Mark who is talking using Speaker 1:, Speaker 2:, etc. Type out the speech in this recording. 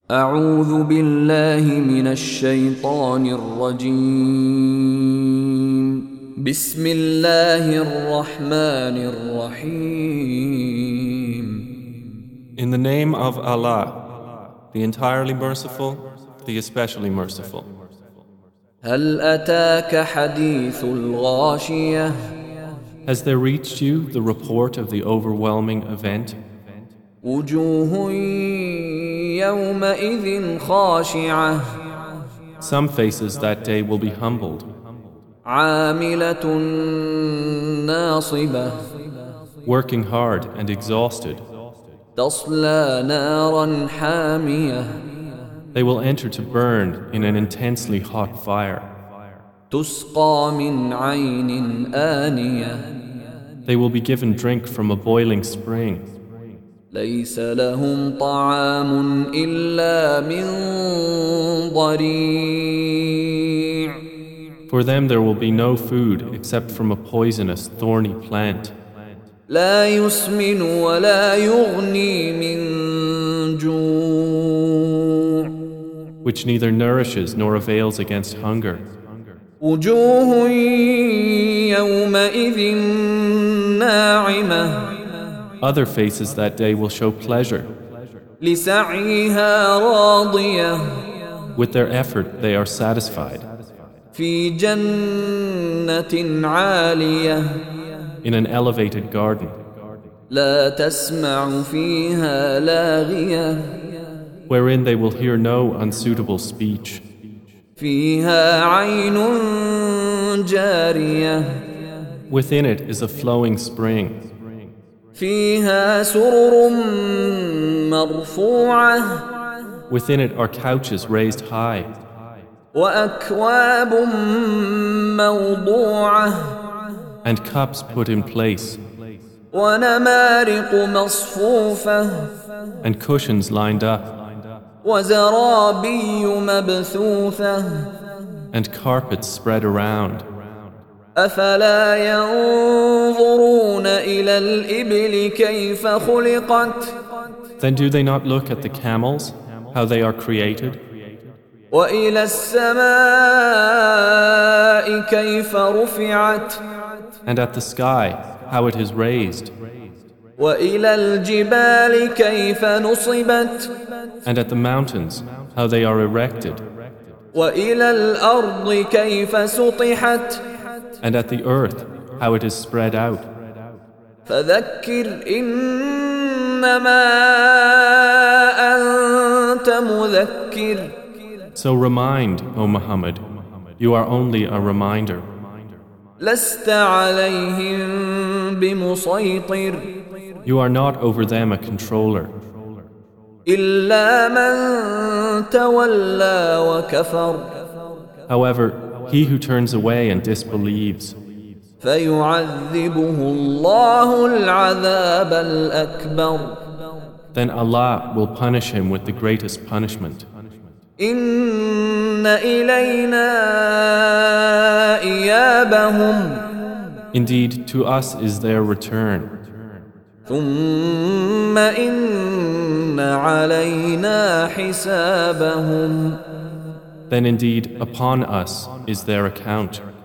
Speaker 1: أعوذ بالله من الشيطان الرجيم بسم الله الرحمن الرحيم
Speaker 2: In the name of Allah, the entirely merciful, the especially merciful.
Speaker 1: هل أتاك حديث الغاشية
Speaker 2: Has there reached you the report of the overwhelming event?
Speaker 1: وجوه يومئذ خاشعة
Speaker 2: Some faces that day will be humbled,
Speaker 1: عاملة ناصبة
Speaker 2: working hard and exhausted.
Speaker 1: تصلى نارا حامية
Speaker 2: They will enter to burn in an intensely hot fire.
Speaker 1: تسقى من عين آنية
Speaker 2: They will be given drink from a boiling spring.
Speaker 1: ليس لهم طعام إلا من ضريع
Speaker 2: For them there will be no food except from a poisonous, thorny plant,
Speaker 1: لا يسمن ولا يغني من جوع
Speaker 2: which neither nourishes nor avails against hunger.
Speaker 1: وجوه يومئذ ناعمة
Speaker 2: Other faces that day will show pleasure.
Speaker 1: لسعيها راضية
Speaker 2: With their effort they are satisfied.
Speaker 1: في جنة عالية
Speaker 2: In an elevated garden,
Speaker 1: لا تسمع فيها لاغية
Speaker 2: wherein they will hear no unsuitable speech.
Speaker 1: فيها عين جارية
Speaker 2: Within it is a flowing spring.
Speaker 1: فيها سرر مرفوعة
Speaker 2: Within it are couches raised high,
Speaker 1: وأكواب موضوعة
Speaker 2: and cups put in place,
Speaker 1: ونمارق مصفوفة
Speaker 2: and cushions lined up,
Speaker 1: وزرابي مبثوثة
Speaker 2: and carpets spread around.
Speaker 1: أفلا ينظرون إلى الإبل كيف خلقت
Speaker 2: Then do they not look at the camels, how they are created,
Speaker 1: وإلى السماء كيف رفعت
Speaker 2: and at the sky, how it is raised,
Speaker 1: وإلى الجبال كيف نصبت
Speaker 2: and at the mountains, how they are erected,
Speaker 1: وإلى الأرض كيف سطحت
Speaker 2: and at the earth, how it is spread out.
Speaker 1: فذكر إنما أنت مذكر
Speaker 2: So remind, O Muhammad, you are only a reminder.
Speaker 1: لست عليهم بمسيطر
Speaker 2: You are not over them a controller,
Speaker 1: إلا من تولى وكفر
Speaker 2: however, he who turns away and disbelieves,
Speaker 1: فيعذبه الله العذاب الأكبر
Speaker 2: then Allah will punish him with the greatest punishment.
Speaker 1: إن إلينا إيابهم
Speaker 2: Indeed, to us is their return.
Speaker 1: ثم إن علينا حسابهم
Speaker 2: Then indeed, upon us is their account.